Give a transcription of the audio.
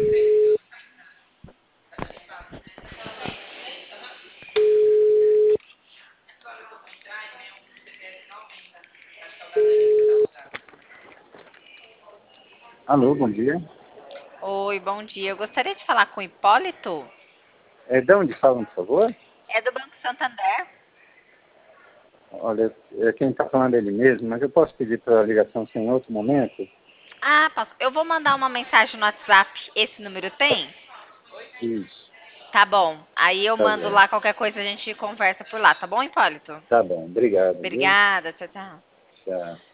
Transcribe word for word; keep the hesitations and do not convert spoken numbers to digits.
Alô, bom dia. Oi, bom dia. Eu gostaria de falar com o Hipólito. É, de onde falam, por favor? É do Banco Santander. Olha, é, quem está falando é ele mesmo, mas eu posso pedir para a ligação ser em outro momento? Ah, posso. Eu vou mandar uma mensagem no WhatsApp. Esse número tem? Isso, Tá bom. Aí eu tá mando bom. lá qualquer coisa, a gente conversa por lá, tá bom, Hipólito? Tá bom, obrigado, viu? Obrigada, tchau, tchau. Tchau.